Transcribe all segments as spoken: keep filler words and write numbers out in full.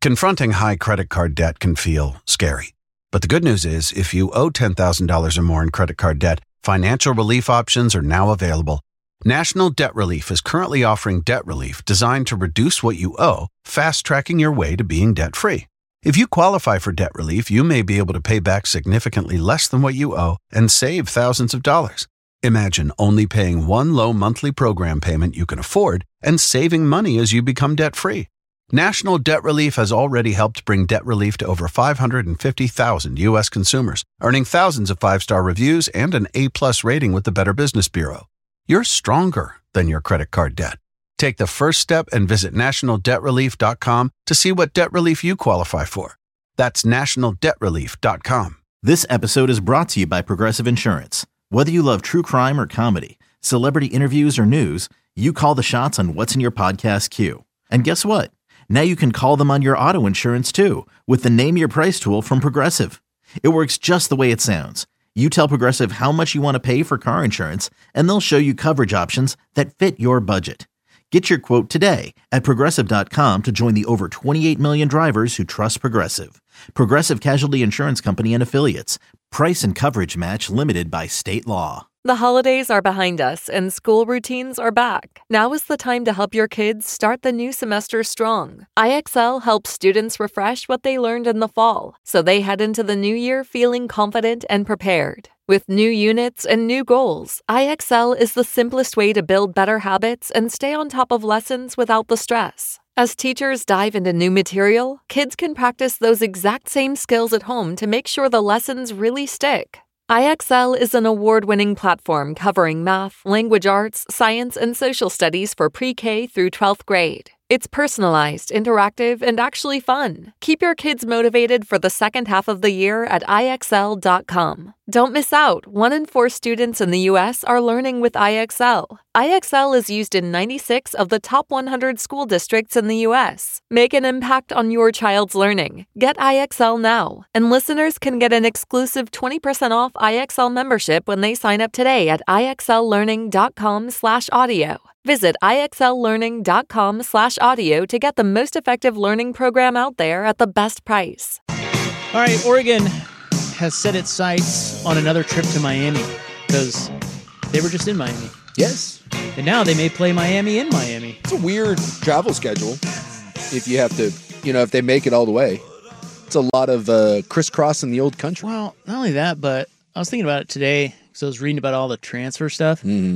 Confronting high credit card debt can feel scary. But the good news is, if you owe ten thousand dollars or more in credit card debt, financial relief options are now available. National Debt Relief is currently offering debt relief designed to reduce what you owe, fast-tracking your way to being debt-free. If you qualify for debt relief, you may be able to pay back significantly less than what you owe and save thousands of dollars. Imagine only paying one low monthly program payment you can afford and saving money as you become debt-free. National Debt Relief has already helped bring debt relief to over five hundred fifty thousand U S consumers, earning thousands of five-star reviews and an A-plus rating with the Better Business Bureau. You're stronger than your credit card debt. Take the first step and visit national debt relief dot com to see what debt relief you qualify for. That's national debt relief dot com. This episode is brought to you by Progressive Insurance. Whether you love true crime or comedy, celebrity interviews or news, you call the shots on what's in your podcast queue. And guess what? Now you can call them on your auto insurance too with the Name Your Price tool from Progressive. It works just the way it sounds. You tell Progressive how much you want to pay for car insurance, and they'll show you coverage options that fit your budget. Get your quote today at progressive dot com to join the over twenty-eight million drivers who trust Progressive. Progressive Casualty Insurance Company and Affiliates. Price and coverage match limited by state law. The holidays are behind us and school routines are back. Now is the time to help your kids start the new semester strong. I X L helps students refresh what they learned in the fall, so they head into the new year feeling confident and prepared. With new units and new goals, I X L is the simplest way to build better habits and stay on top of lessons without the stress. As teachers dive into new material, kids can practice those exact same skills at home to make sure the lessons really stick. I X L is an award-winning platform covering math, language arts, science, and social studies for pre-K through twelfth grade. It's personalized, interactive, and actually fun. Keep your kids motivated for the second half of the year at I X L dot com. Don't miss out. One in four students in the U S are learning with I X L. I X L is used in ninety-six of the top one hundred school districts in the U S. Make an impact on your child's learning. Get I X L now. And listeners can get an exclusive twenty percent off I X L membership when they sign up today at I X L learning dot com slash audio. Visit I X L learning dot com slash audio to get the most effective learning program out there at the best price. All right, Oregon has set its sights on another trip to Miami because they were just in Miami. Yes. And now they may play Miami in Miami. It's a weird travel schedule if you have to, you know, if they make it all the way. It's a lot of uh, crisscrossing the old country. Well, not only that, but I was thinking about it today because I was reading about all the transfer stuff. Mm-hmm.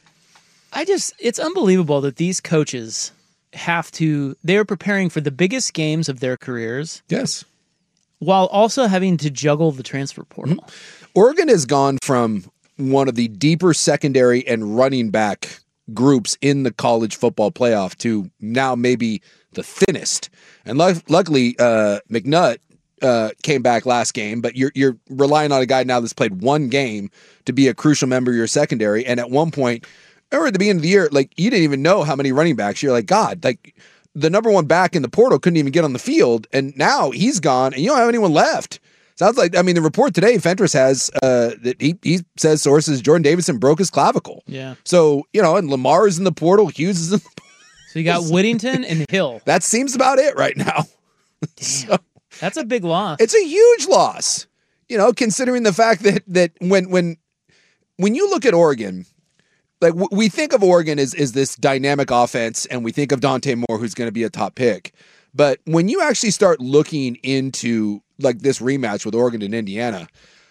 I just, it's unbelievable that these coaches have to, they're preparing for the biggest games of their careers. Yes. While also having to juggle the transfer portal. Mm-hmm. Oregon has gone from one of the deeper secondary and running back groups in the college football playoff to now maybe the thinnest. And lu- luckily, uh, McNutt uh, came back last game, but you're you're relying on a guy now that's played one game to be a crucial member of your secondary. And at one point, remember at the beginning of the year, like you didn't even know how many running backs. You're like, God, like the number one back in the portal couldn't even get on the field, and now he's gone, and you don't have anyone left. Sounds like, I mean, the report today, Fentress has, uh, that he, he says sources, Jordan Davidson broke his clavicle. Yeah. So, you know, and Lamar is in the portal, Hughes is in the portal. So you got Whittington and Hill. That seems about it right now. Damn. So, that's a big loss. It's a huge loss, you know, considering the fact that that when when when you look at Oregon, like w- we think of Oregon as, as this dynamic offense, and we think of Dante Moore, who's going to be a top pick. But when you actually start looking into like this rematch with Oregon and Indiana,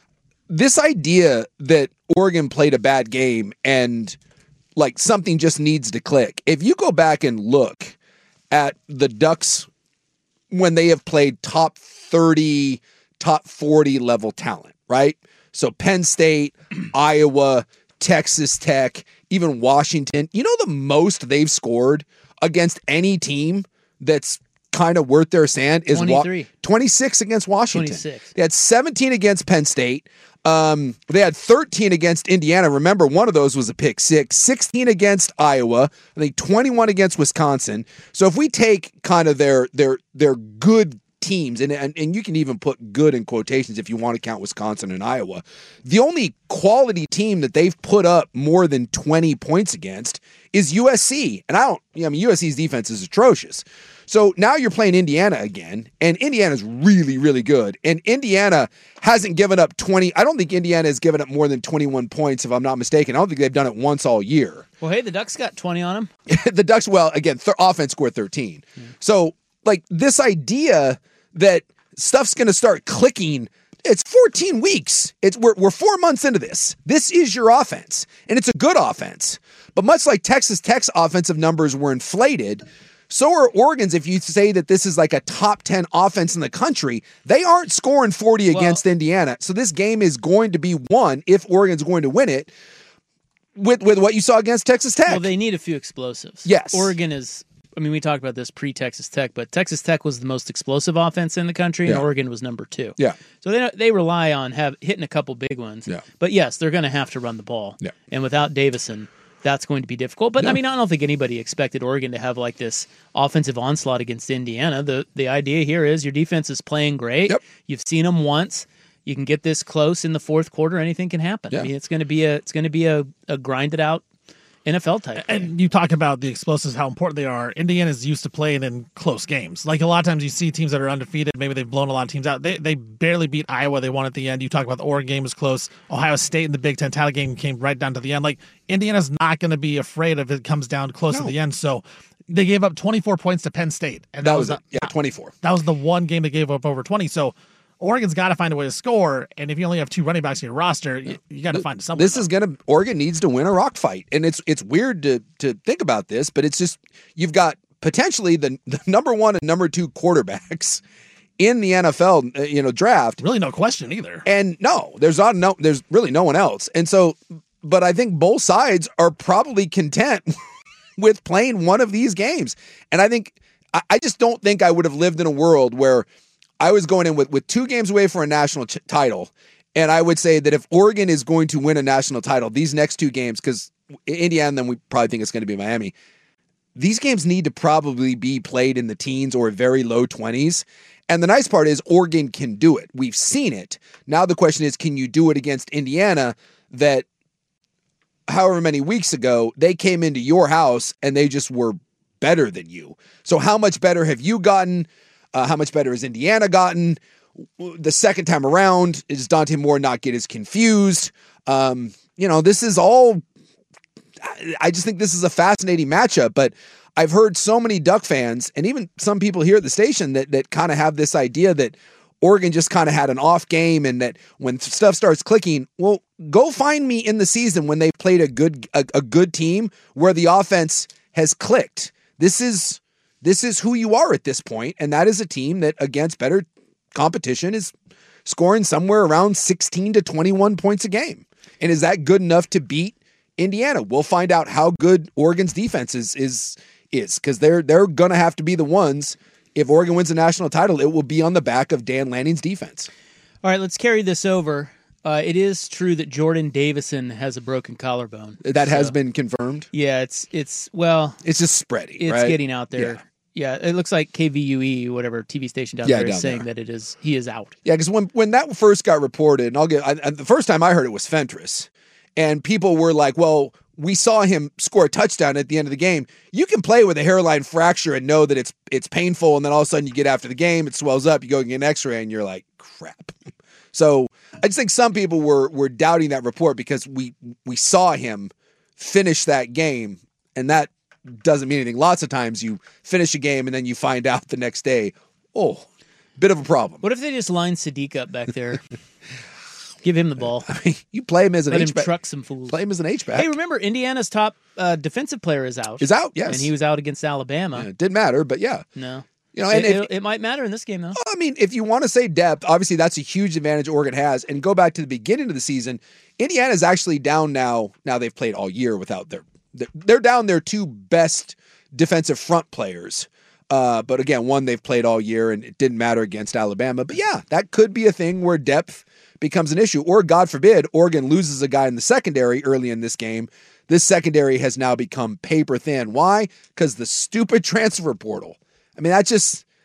this idea that Oregon played a bad game and like something just needs to click. If you go back and look at the Ducks when they have played top thirty, top forty level talent, right? So Penn State, Iowa, Texas Tech, even Washington, you know the most they've scored against any team that's kind of worth their sand is twenty-three. Wa- twenty-six against Washington. twenty-six. They had seventeen against Penn State. Um, they had thirteen against Indiana. Remember, one of those was a pick six. sixteen against Iowa. I think twenty-one against Wisconsin. So if we take kind of their their their good teams, and, and and you can even put good in quotations if you want to count Wisconsin and Iowa, the only quality team that they've put up more than twenty points against is U S C. And I don't, you know, I mean, U S C's defense is atrocious. So now you're playing Indiana again, and Indiana's really, really good. And Indiana hasn't given up twenty. I don't think Indiana has given up more than twenty-one points, if I'm not mistaken. I don't think they've done it once all year. Well, hey, the Ducks got twenty on them. The Ducks, well, again, th- offense scored thirteen. Yeah. So, like, this idea that stuff's going to start clicking, it's fourteen weeks. It's we're, we're four months into this. This is your offense, and it's a good offense. But much like Texas Tech's offensive numbers were inflated, so are Oregon's. If you say that this is like a top ten offense in the country, they aren't scoring forty well, against Indiana. So this game is going to be won if Oregon's going to win it with, with what you saw against Texas Tech. Well, they need a few explosives. Yes. Oregon is, I mean, we talked about this pre-Texas Tech, but Texas Tech was the most explosive offense in the country, and yeah. Oregon was number two. Yeah. So they they rely on have hitting a couple big ones. Yeah. But yes, they're going to have to run the ball. Yeah. And without Davison, that's going to be difficult. But, no. I mean, I don't think anybody expected Oregon to have, like, this offensive onslaught against Indiana. The the idea here is your defense is playing great. Yep. You've seen them once. You can get this close in the fourth quarter. Anything can happen. Yeah. I mean, it's going to be a it's going to be a, a grinded-out N F L type. And you talk about the explosives, how important they are. Indiana's used to playing in close games. Like, a lot of times you see teams that are undefeated, maybe they've blown a lot of teams out. They they barely beat Iowa. They won at the end. You talk about the Oregon game was close. Ohio State in the Big Ten title game came right down to the end. Like, Indiana's not going to be afraid if it comes down close no. to the end. So they gave up twenty-four points to Penn State. And that, that was, was it. Yeah, twenty-four. That was the one game they gave up over twenty. So Oregon's got to find a way to score, and if you only have two running backs in your roster, you, you got to find something. This is going to Oregon needs to win a rock fight, and it's it's weird to to think about this, but it's just you've got potentially the, the number one and number two quarterbacks in the N F L, you know, draft. Really, no question either. And no, there's not no, there's really no one else, and so, but I think both sides are probably content with playing one of these games, and I think I, I just don't think I would have lived in a world where I was going in with, with two games away for a national ch- title, and I would say that if Oregon is going to win a national title, these next two games, because Indiana, then we probably think it's going to be Miami, these games need to probably be played in the teens or very low twenties. And the nice part is Oregon can do it. We've seen it. Now the question is, can you do it against Indiana that however many weeks ago, they came into your house and they just were better than you? So how much better have you gotten? Uh, how much better has Indiana gotten? The second time around, does Dante Moore not get as confused? Um, you know, this is all, I just think this is a fascinating matchup, but I've heard so many Duck fans, and even some people here at the station that, that kind of have this idea that Oregon just kind of had an off game, and that when stuff starts clicking, well, go find me in the season when they played a good, a, a good team where the offense has clicked. This is, This is who you are at this point, and that is a team that, against better competition, is scoring somewhere around sixteen to twenty-one points a game. And is that good enough to beat Indiana? We'll find out how good Oregon's defense is, is, is because they're they're going to have to be the ones. If Oregon wins a national title, it will be on the back of Dan Lanning's defense. All right, let's carry this over. Uh, it is true that Jordan Davison has a broken collarbone. That so, has been confirmed? Yeah, it's, it's well... It's just spreading, It's right? getting out there. Yeah. Yeah, it looks like K V U E, whatever T V station down yeah, there, down is saying there. that it is he is out. Yeah, because when when that first got reported, and I'll get I, I, the first time I heard it was Fentress, and people were like, "Well, we saw him score a touchdown at the end of the game. You can play with a hairline fracture and know that it's it's painful, and then all of a sudden you get after the game, it swells up, you go get an X-ray, and you're like, crap." So I just think some people were were doubting that report because we we saw him finish that game, and that doesn't mean anything. Lots of times you finish a game and then you find out the next day, oh, bit of a problem. What if they just line Sadiq up back there? Give him the ball. I mean, you play him as an Let H-back. him truck some fools. Play him as an H-back. Hey, remember, Indiana's top uh, defensive player is out. Is out, yes. And he was out against Alabama. Yeah, it didn't matter, but yeah. No. You know, and it, if, it, it might matter in this game, though. I mean, if you want to say depth, obviously that's a huge advantage Oregon has. And go back to the beginning of the season, Indiana's actually down now. Now they've played all year without their – they're down their two best defensive front players. Uh, but again, one they've played all year, and it didn't matter against Alabama. But yeah, that could be a thing where depth becomes an issue. Or God forbid, Oregon loses a guy in the secondary early in this game. This secondary has now become paper thin. Why? Because the stupid transfer portal. I mean, that just,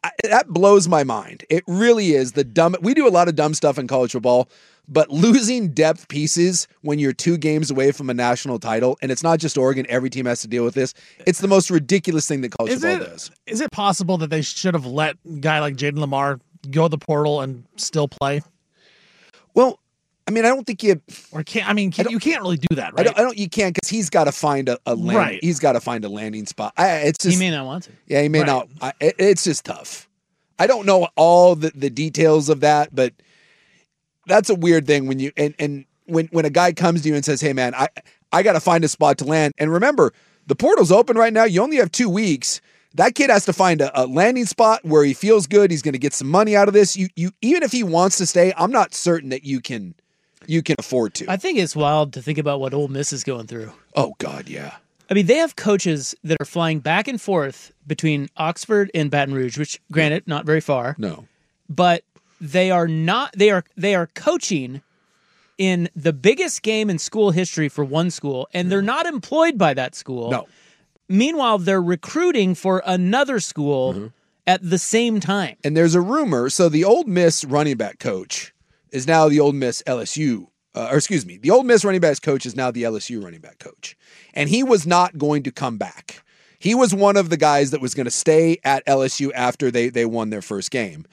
I, that blows my mind. It really is the dumb. We do a lot of dumb stuff in college football, but losing depth pieces when you're two games away from a national title, and it's not just Oregon, every team has to deal with this. It's the most ridiculous thing that college is football it, does. Is it possible that they should have let a guy like Jaden Lamar go to the portal and still play? Well, I mean, I don't think you or can't. I mean, can, I you can't really do that, right? I don't. I don't you can't because he's got to find a, a land, Right. He's got to find a landing spot. I, it's just He may not want to. Yeah, he may Right. not. I, it, it's just tough. I don't know all the, the details of that, but that's a weird thing when you and and when when a guy comes to you and says, "Hey, man, I I got to find a spot to land." And remember, the portal's open right now. You only have two weeks. That kid has to find a, a landing spot where he feels good. He's going to get some money out of this. You you even if he wants to stay, I'm not certain that you can you can afford to. I think it's wild to think about what Ole Miss is going through. Oh God, yeah. I mean, they have coaches that are flying back and forth between Oxford and Baton Rouge, which, granted, not very far. No. But they are not. They are. They are coaching in the biggest game in school history for one school, and they're not employed by that school. No. Meanwhile, they're recruiting for another school mm-hmm. at the same time. And there's a rumor. So the Ole Miss running back coach is now the Ole Miss L S U. Uh, or excuse me, the Ole Miss running backs coach is now the L S U running back coach. And he was not going to come back. He was one of the guys that was going to stay at L S U after they, they won their first game.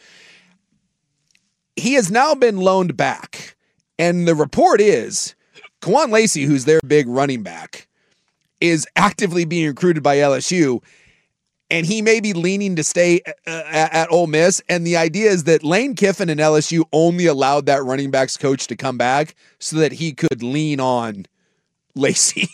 He has now been loaned back. And the report is Kwan Lacey, who's their big running back, is actively being recruited by L S U. And he may be leaning to stay uh, at, at Ole Miss. And the idea is that Lane Kiffin and L S U only allowed that running backs coach to come back so that he could lean on Lacey.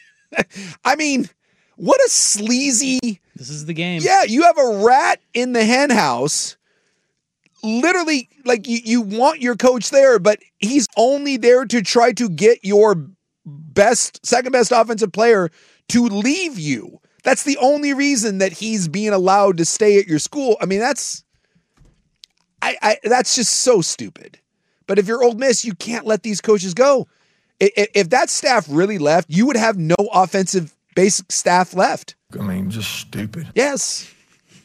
I mean, what a sleazy... This is the game. Yeah, you have a rat in the hen house. Literally, like, you, you want your coach there, but he's only there to try to get your best, second best offensive player to leave you. That's the only reason that he's being allowed to stay at your school. I mean, that's I, I that's just so stupid. But if you're Ole Miss, you can't let these coaches go. If, if that staff really left, you would have no offensive basic staff left. I mean, just stupid. Yes.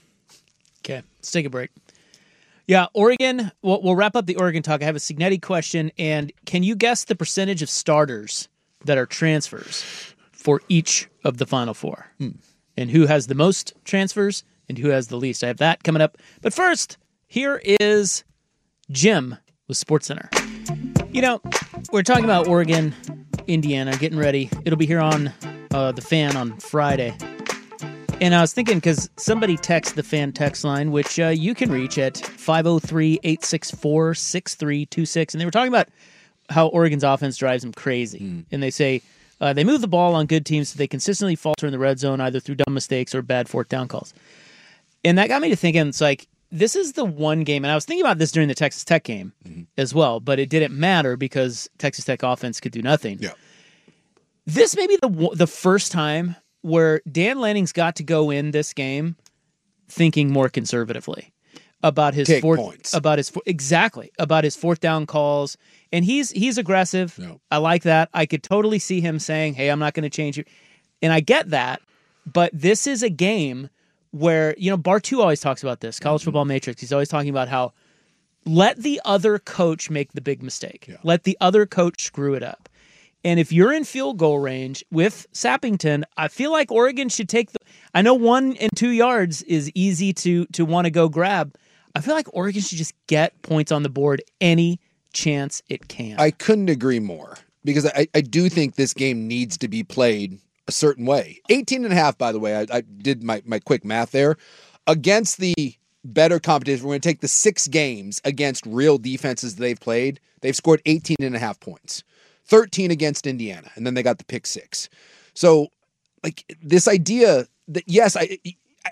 Okay, let's take a break. Yeah, Oregon, we'll, we'll wrap up the Oregon talk. I have a Cignetti question, and can you guess the percentage of starters that are transfers for each of the Final Four? Hmm. And who has the most transfers and who has the least? I have that coming up. But first, here is Jim with SportsCenter. You know, we're talking about Oregon, Indiana, getting ready. It'll be here on uh, The Fan on Friday. And I was thinking, because somebody texted the Fan text line, which uh, you can reach at five oh three, eight six four, six three two six. And they were talking about how Oregon's offense drives them crazy. Mm. And they say uh, they move the ball on good teams so they consistently falter in the red zone, either through dumb mistakes or bad fourth down calls. And that got me to thinking, it's like, this is the one game, and I was thinking about this during the Texas Tech game mm-hmm. as well, but it didn't matter because Texas Tech offense could do nothing. Yeah. This may be the the first time where Dan Lanning's got to go in this game thinking more conservatively about his Take fourth points. about his exactly about his fourth down calls, and he's he's aggressive. No. I like that. I could totally see him saying, "Hey, I'm not going to change you," and I get that. But this is a game where, you know, Bartu always talks about this, College Football Matrix. He's always talking about how let the other coach make the big mistake. Yeah. Let the other coach screw it up. And if you're in field goal range with Sappington, I feel like Oregon should take the – I know one and two yards is easy to to want to go grab. I feel like Oregon should just get points on the board any chance it can. I couldn't agree more because I, I do think this game needs to be played a certain way. eighteen and a half, by the way, I, I did my, my quick math there. Against the better competition, we're going to take the six games against real defenses they've played. They've scored eighteen and a half points. thirteen against Indiana, and then they got the pick six. So, like, this idea that, yes, I, I,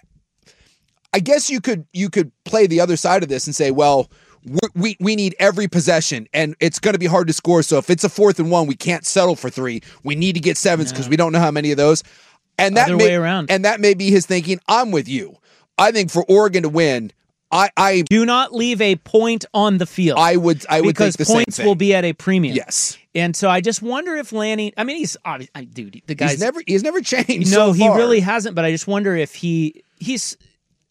I guess you could you could play the other side of this and say, well, we we need every possession, and it's going to be hard to score. So if it's a fourth and one, we can't settle for three. We need to get sevens because no. we don't know how many of those. And that Other may, way around. And that may be his thinking. I'm with you. I think for Oregon to win, I, I do not leave a point on the field. I would I would because think the points same thing. will be at a premium. Yes. And so I just wonder if Lanning, I mean, he's, I, dude, the guy's he's never, he's never changed. No, so he far. really hasn't, but I just wonder if he, he's,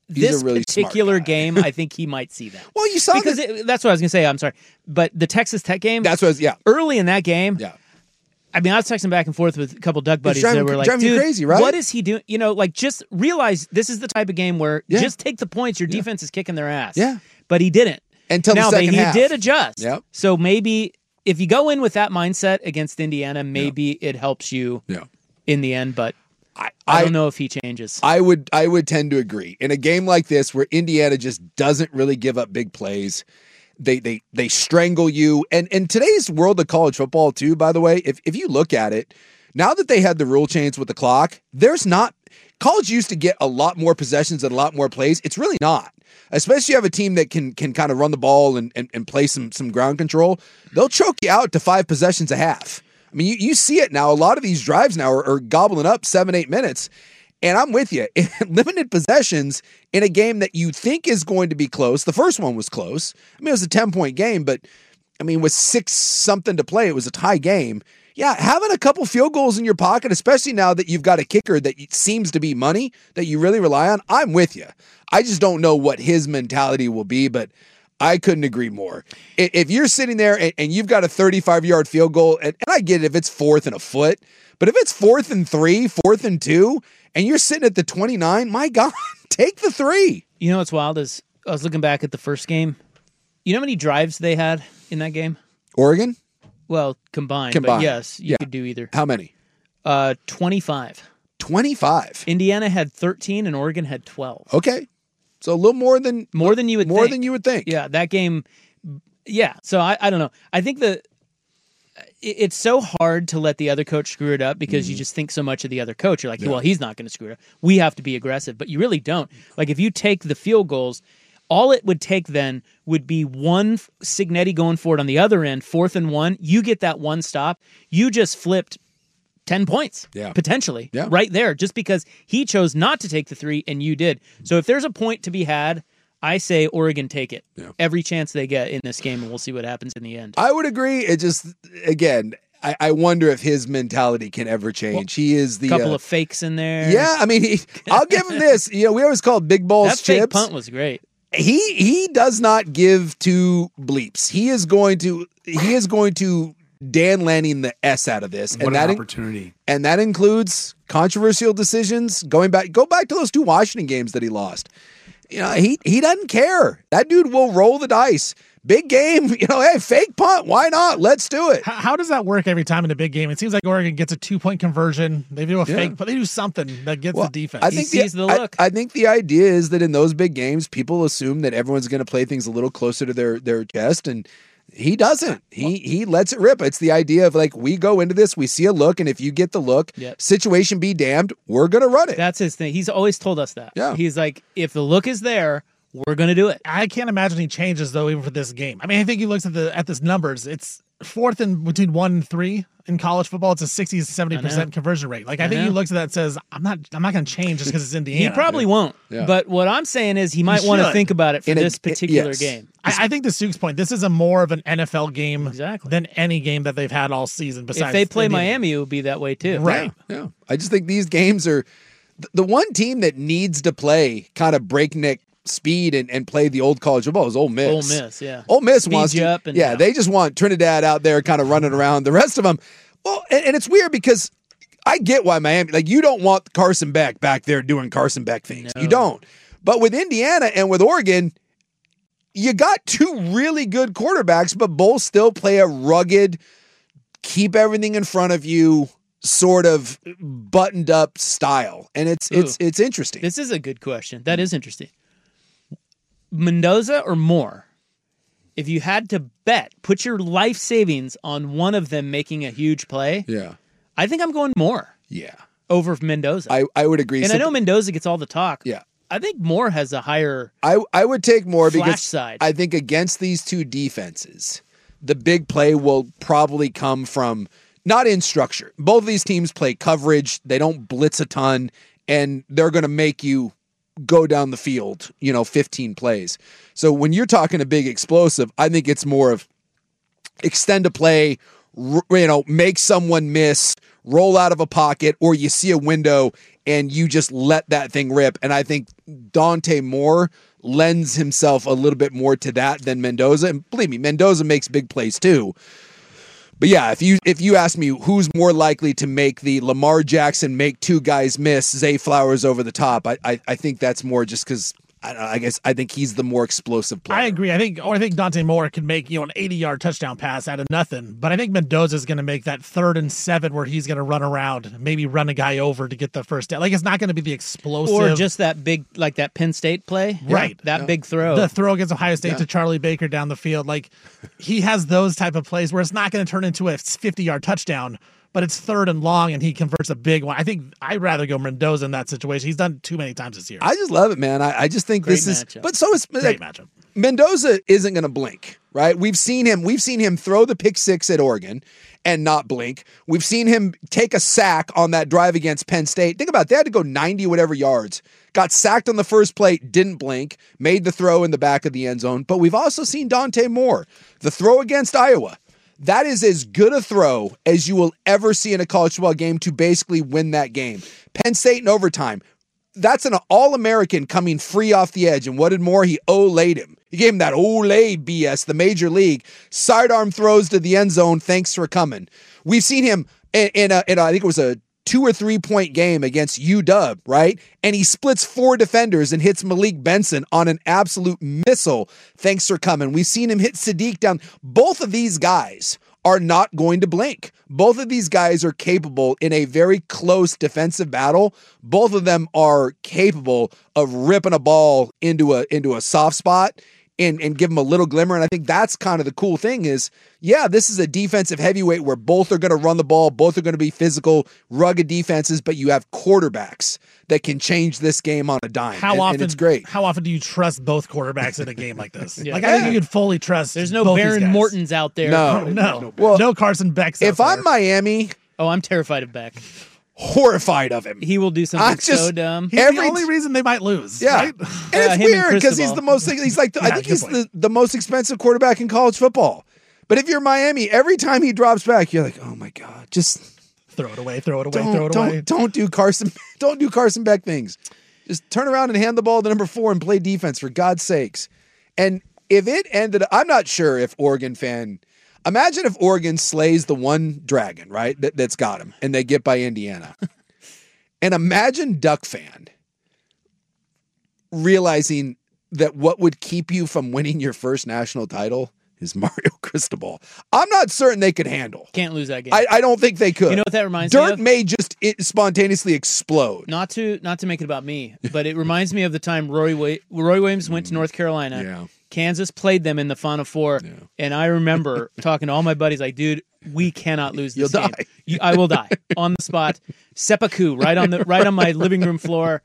He's this a really smart particular guy. game, I think he might see that. Well, you saw because this- it, that's what I was going to say. I'm sorry, but the Texas Tech game. That's what. I was, yeah. Early in that game. Yeah. I mean, I was texting back and forth with a couple Duck buddies driving- that were like, driving you dude, crazy, right? what is he doing? You know, like, just realize this is the type of game where Yeah. just take the points. Your defense is kicking their ass. Yeah. But he didn't. Until the now, but second he half. did adjust. Yep. So maybe if you go in with that mindset against Indiana, maybe it helps you Yeah. in the end. But I, I I don't know if he changes. I would I would tend to agree. In a game like this where Indiana just doesn't really give up big plays, they they they strangle you. And in today's world of college football too, by the way, if if you look at it, now that they had the rule change with the clock, there's not college used to get a lot more possessions and a lot more plays. It's really not. Especially you have a team that can can kind of run the ball and, and, and play some some ground control. They'll choke you out to five possessions a half. I mean, you, you see it now. A lot of these drives now are, are gobbling up seven, eight minutes. And I'm with you. Limited possessions in a game that you think is going to be close. The first one was close. I mean, it was a ten-point game, but, I mean, with six something to play, it was a tie game. Yeah, having a couple field goals in your pocket, especially now that you've got a kicker that seems to be money that you really rely on, I'm with you. I just don't know what his mentality will be, but I couldn't agree more. If you're sitting there and, and you've got a thirty-five-yard field goal, and, and I get it if it's fourth and a foot, but if it's fourth and three, fourth and two, and you're sitting at the twenty-nine, my God, take the three. You know what's wild is I was looking back at the first game. You know how many drives they had in that game? Oregon? Well, combined. Combined. But yes, you Yeah. could do either. How many? Uh, twenty-five. twenty-five. Indiana had thirteen and Oregon had twelve. Okay. So a little more than More than you would more think. than you would think. Yeah, that game. Yeah, so I, I don't know. I think the it, it's so hard to let the other coach screw it up because Mm-hmm. you just think so much of the other coach. You're like, well, he's not going to screw it up. We have to be aggressive, but you really don't. Like if you take the field goals, all it would take then would be one Signetti going for it on the other end, fourth and one. You get that one stop. You just flipped ten points, Yeah. potentially, Yeah. right there, just because he chose not to take the three and you did. So if there's a point to be had, I say Oregon take it Yeah. every chance they get in this game, and we'll see what happens in the end. I would agree. It just, again, I, I wonder if his mentality can ever change. he is the A couple uh, of fakes in there. yeah. I mean, he, I'll give him this. You know, we always call it big balls that fake chips. punt was great. He he does not give two bleeps. He is going to he is going to Dan Lanning the S out of this, What and an that in- opportunity. and that includes controversial decisions. Going back, go back to those two Washington games that he lost. You know, he he doesn't care. That dude will roll the dice. Big game, you know, hey, fake punt. Why not? Let's do it. How, how does that work every time in a big game? It seems like Oregon gets a two point conversion. They do a Yeah. fake, but they do something that gets Well, the defense. I He think sees the I- look. I, think the idea is that in those big games, people assume that everyone's going to play things a little closer to their their chest, and he doesn't. He he lets it rip. It's the idea of like we go into this, we see a look, and if you get the look, Yep. situation be damned, we're going to run it. That's his thing. He's always told us that. Yeah. He's like, if the look is there, we're going to do it. I can't imagine he changes though, even for this game. I mean, I think he looks at the at this numbers. It's fourth and between one and three in college football. It's a sixty to seventy percent conversion rate. Like I, I think he know. looks at that and says, "I'm not, I'm not going to change just because it's Indiana." He probably won't. Yeah. But what I'm saying is he might want to should. think about it for In a- this particular yes. game. I, I think to Suke's point, this is a more of an N F L game Exactly. than any game that they've had all season. Besides, If they play Indiana. Miami, it would be that way too. Right. Yeah. I just think these games are th- the one team that needs to play kind of breakneck speed and, and play the old college football is Ole Miss. Ole Miss, yeah. Ole Miss Speeds wants you to, up and- yeah, yeah. they just want Trinidad out there kind of running around. The rest of them, well, and, and it's weird because I get why Miami, like you don't want Carson Beck back there doing Carson Beck things. No. You don't. But with Indiana and with Oregon, you got two really good quarterbacks, but both still play a rugged, keep everything in front of you, sort of buttoned up style. And it's Ooh. it's it's interesting. This is a good question. That is interesting. Mendoza or Moore? If you had to bet, put your life savings on one of them making a huge play, yeah. I think I'm going Moore Yeah. over Mendoza. I, I would agree. and I know Mendoza gets all the talk. Yeah. I think Moore has a higher I I would take more flash because side. I think against these two defenses, the big play will probably come from not in structure. Both of these teams play coverage. They don't blitz a ton, and they're going to make you go down the field, you know, fifteen plays. So when you're talking a big explosive, I think it's more of extend a play, r- you know, make someone miss, roll out of a pocket, or you see a window and you just let that thing rip. And I think Dante Moore lends himself a little bit more to that than Mendoza. And believe me, Mendoza makes big plays too. But yeah, if you if you ask me who's more likely to make the Lamar Jackson make two guys miss, Zay Flowers over the top, I I, I think that's more just because I, I guess I think he's the more explosive player. I agree. I think, or I think Dante Moore can make, you know, an eighty-yard touchdown pass out of nothing. But I think Mendoza is going to make that third and seven where he's going to run around, maybe run a guy over to get the first down. Like, it's not going to be the explosive, or just that big, like that Penn State play, right? That yeah. big throw, the throw against Ohio State yeah. to Charlie Baker down the field. Like, he has those type of plays where it's not going to turn into a fifty-yard touchdown, but it's third and long, and he converts a big one. I think I'd rather go Mendoza in that situation. He's done it too many times this year. I just love it, man. I, I just think Great this matchup. is, but so is Great like, matchup. Mendoza isn't going to blink, right? We've seen him. We've seen him throw the pick six at Oregon and not blink. We've seen him take a sack on that drive against Penn State. Think about it. They had to go ninety whatever yards. Got sacked on the first play, didn't blink, made the throw in the back of the end zone. But we've also seen Dante Moore, the throw against Iowa. That is as good a throw as you will ever see in a college football game to basically win that game. Penn State in overtime. That's an All-American coming free off the edge. And what did Moore? He Olayed him. He gave him that Olay B S, the major league. Sidearm throws to the end zone. Thanks for coming. We've seen him in, in, a, in a, I think it was a two or three point game against U W, right? And he splits four defenders and hits Malik Benson on an absolute missile. Thanks for coming. We've seen him hit Sadiq down. Both of these guys are not going to blink. Both of these guys are capable in a very close defensive battle. Both of them are capable of ripping a ball into a into a soft spot and, and give them a little glimmer. And I think that's kind of the cool thing is, yeah, this is a defensive heavyweight where both are going to run the ball, both are going to be physical, rugged defenses, but you have quarterbacks that can change this game on a dime. How and, often? and it's great. How often do you trust both quarterbacks in a game like this? Yeah. Like, I think you could fully trust. There's no both these Baron guys. Mortons out there. No. No, no, Well, no Carson Beck's. If out I'm there. Miami, Oh, I'm terrified of Beck. horrified of him. He will do something I just- so dumb. he's every- the only reason they might lose. Yeah. right? And Yeah, it's him and weird because he's Cristobal. the most, he's like, the, I Yeah, think good he's point. the, the most expensive quarterback in college football. But if you're Miami, every time he drops back, you're like, oh my God, just Throw it away. Throw it away. don't, throw it don't, away. don't do Carson, don't do Carson Beck things. Just turn around and hand the ball to number four and play defense for God's sakes. And if it ended, I'm not sure if Oregon fan, imagine if Oregon slays the one dragon, right? That, that's got him and they get by Indiana. And imagine Duck fan realizing that what would keep you from winning your first national title is Mario Cristobal. I'm not certain they could handle. Can't lose that game. I, I don't think they could. You know what that reminds me Dirt of? may just it spontaneously explode. not to not to make it about me, but it reminds me of the time Roy Wa- Roy Williams went to North Carolina. Yeah. Kansas played them in the Final Four, and I remember talking to all my buddies like, "Dude, we cannot lose this You'll game. die. You, I will die on the spot. Seppuku right on the right on my living room floor.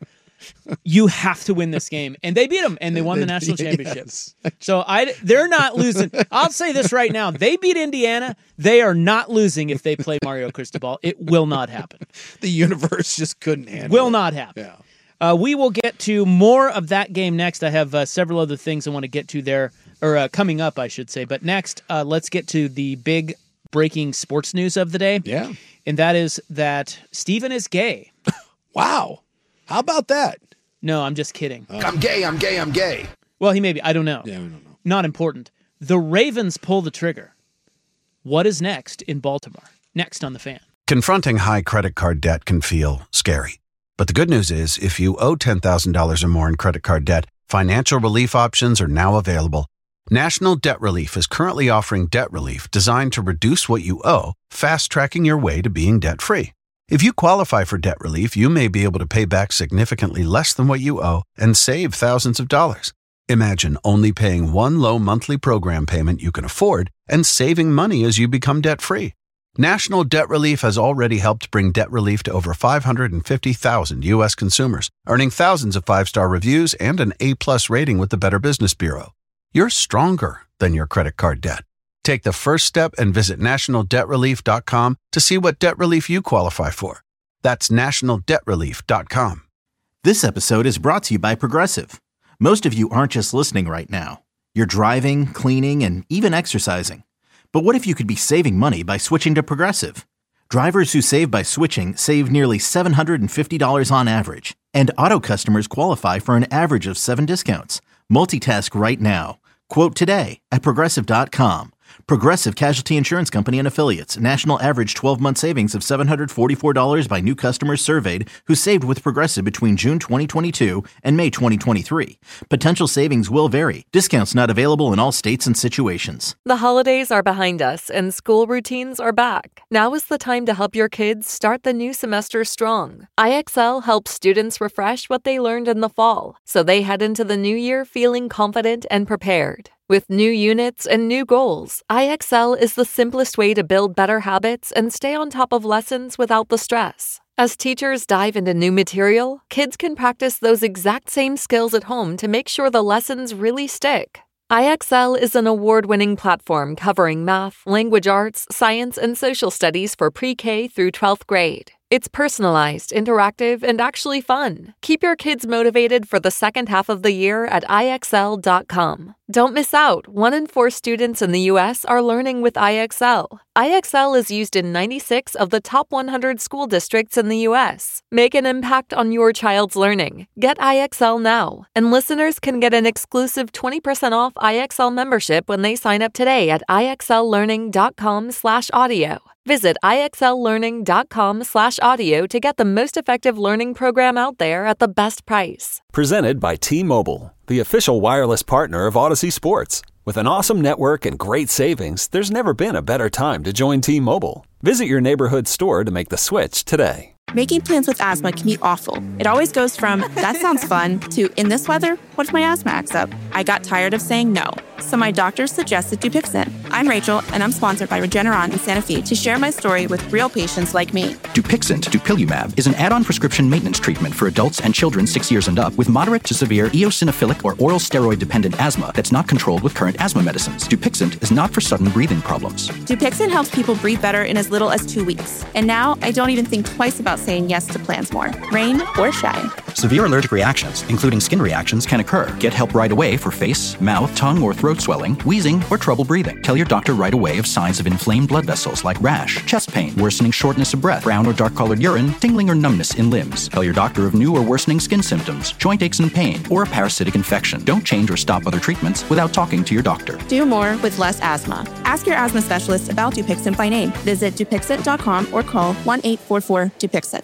You have to win this game." And they beat them, and they won the national championship. Yes. So I, they're not losing. I'll say this right now: they beat Indiana. They are not losing if they play Mario Cristobal. It will not happen. The universe just couldn't handle Will it. not happen. Yeah. Uh, we will get to more of that game next. I have uh, several other things I want to get to there, or uh, coming up, I should say. But next, uh, let's get to the big breaking sports news of the day. Yeah. And that is that Steven is gay. Wow. How about that? No, I'm just kidding. I'm gay, I'm gay, I'm gay. Well, he may be. I don't know. Yeah, we don't know. Not important. The Ravens pull the trigger. What is next in Baltimore? Next on The Fan. Confronting high credit card debt can feel scary. But the good news is, if you owe ten thousand dollars or more in credit card debt, financial relief options are now available. National Debt Relief is currently offering debt relief designed to reduce what you owe, fast-tracking your way to being debt-free. If you qualify for debt relief, you may be able to pay back significantly less than what you owe and save thousands of dollars. Imagine only paying one low monthly program payment you can afford and saving money as you become debt-free. National Debt Relief has already helped bring debt relief to over five hundred fifty thousand U S consumers, earning thousands of five-star reviews and an A-plus rating with the Better Business Bureau. You're stronger than your credit card debt. Take the first step and visit national debt relief dot com to see what debt relief you qualify for. That's national debt relief dot com. This episode is brought to you by Progressive. Most of you aren't just listening right now. You're driving, cleaning, and even exercising. But what if you could be saving money by switching to Progressive? Drivers who save by switching save nearly seven hundred fifty dollars on average. And auto customers qualify for an average of seven discounts. Multitask right now. Quote today at Progressive dot com. Progressive Casualty Insurance Company and Affiliates. National average twelve-month savings of seven hundred forty-four dollars by new customers surveyed who saved with Progressive between June twenty twenty-two and May twenty twenty-three. Potential savings will vary. Discounts not available in all states and situations. The holidays are behind us and school routines are back. Now is the time to help your kids start the new semester strong. I X L helps students refresh what they learned in the fall, so they head into the new year feeling confident and prepared. With new units and new goals, I X L is the simplest way to build better habits and stay on top of lessons without the stress. As teachers dive into new material, kids can practice those exact same skills at home to make sure the lessons really stick. I X L is an award-winning platform covering math, language arts, science, and social studies for pre-K through twelfth grade. It's personalized, interactive, and actually fun. Keep your kids motivated for the second half of the year at I X L dot com. Don't miss out. One in four students in the U S are learning with I X L. I X L is used in ninety-six of the top one hundred school districts in the U S. Make an impact on your child's learning. Get I X L now. And listeners can get an exclusive twenty percent off I X L membership when they sign up today at I X L learning dot com slash audio. Visit I X L learning dot com slash audio to get the most effective learning program out there at the best price. Presented by T-Mobile, the official wireless partner of Odyssey Sports. With an awesome network and great savings, there's never been a better time to join T-Mobile. Visit your neighborhood store to make the switch today. Making plans with asthma can be awful. It always goes from, that sounds fun, to, in this weather, what if my asthma acts up? I got tired of saying no, so my doctor suggested Dupixent. I'm Rachel, and I'm sponsored by Regeneron in Santa Fe to share my story with real patients like me. Dupixent, dupilumab, is an add-on prescription maintenance treatment for adults and children six years and up with moderate to severe eosinophilic or oral steroid-dependent asthma that's not controlled with current asthma medicines. Dupixent is not for sudden breathing problems. Dupixent helps people breathe better in as little as two weeks. And now, I don't even think twice about saying yes to plans more, rain or shine. Severe allergic reactions, including skin reactions, can occur. Get help right away for face, mouth, tongue, or throat swelling, wheezing, or trouble breathing. Tell your doctor right away of signs of inflamed blood vessels like rash, chest pain, worsening shortness of breath, brown or dark-colored urine, tingling or numbness in limbs. Tell your doctor of new or worsening skin symptoms, joint aches and pain, or a parasitic infection. Don't change or stop other treatments without talking to your doctor. Do more with less asthma. Ask your asthma specialist about Dupixent by name. Visit Dupixent dot com or call one eight four four Dupixent.